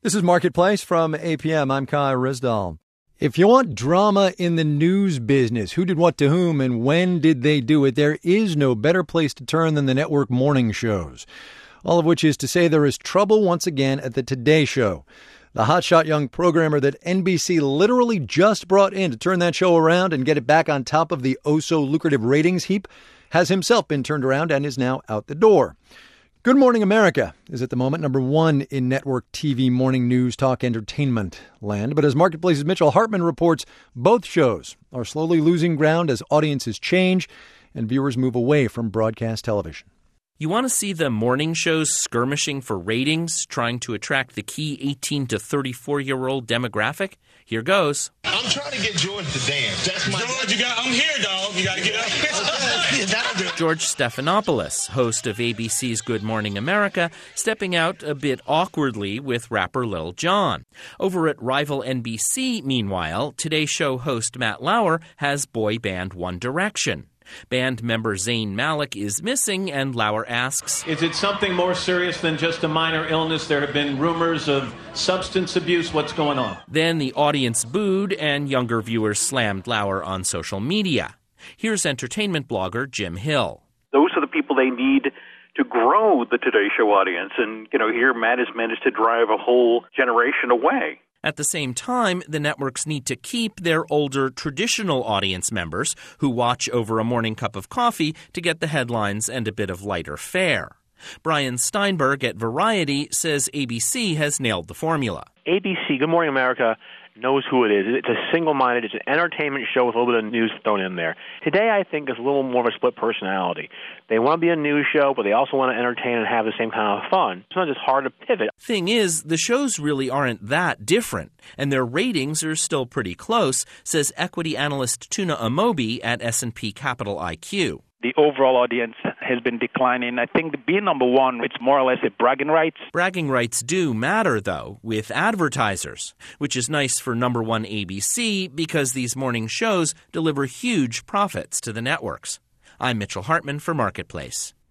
This is Marketplace from APM. I'm Kai Rizdal. If you want drama in the news business, who did what to whom and when did they do it, there is no better place to turn than the network morning shows. All of which is to say there is trouble once again at the Today Show. The hotshot young programmer that NBC literally just brought in to turn that show around and get it back on top of the oh-so-lucrative ratings heap has himself been turned around and is now out the door. Good Morning America is at the moment number one in network TV morning news talk entertainment land. But as Marketplace's Mitchell Hartman reports, both shows are slowly losing ground as audiences change and viewers move away from broadcast television. You want to see the morning shows skirmishing for ratings, trying to attract the key 18 to 34-year-old demographic? Here goes. I'm trying to get George to dance. That's my George, I'm here, dog. You got to get up. George Stephanopoulos, host of ABC's Good Morning America, stepping out a bit awkwardly with rapper Lil Jon. Over at rival NBC, meanwhile, Today Show host Matt Lauer has boy band One Direction. Band member Zayn Malik is missing, and Lauer asks, "Is it something more serious than just a minor illness? There have been rumors of substance abuse. What's going on?" Then the audience booed, and younger viewers slammed Lauer on social media. Here's entertainment blogger Jim Hill. Those are the people they need to grow the Today Show audience. And, here Matt has managed to drive a whole generation away. At the same time, the networks need to keep their older traditional audience members who watch over a morning cup of coffee to get the headlines and a bit of lighter fare. Brian Steinberg at Variety says ABC has nailed the formula. ABC, Good Morning America, knows who it is. It's a single-minded, it's an entertainment show with a little bit of news thrown in there. Today, I think, is a little more of a split personality. They want to be a news show, but they also want to entertain and have the same kind of fun. Sometimes it's hard to pivot. Thing is, the shows really aren't that different, and their ratings are still pretty close, says equity analyst Tuna Amobi at S&P Capital IQ. The overall audience has been declining. I think being number one, it's more or less a bragging rights. Bragging rights do matter, though, with advertisers, which is nice for number one ABC because these morning shows deliver huge profits to the networks. I'm Mitchell Hartman for Marketplace.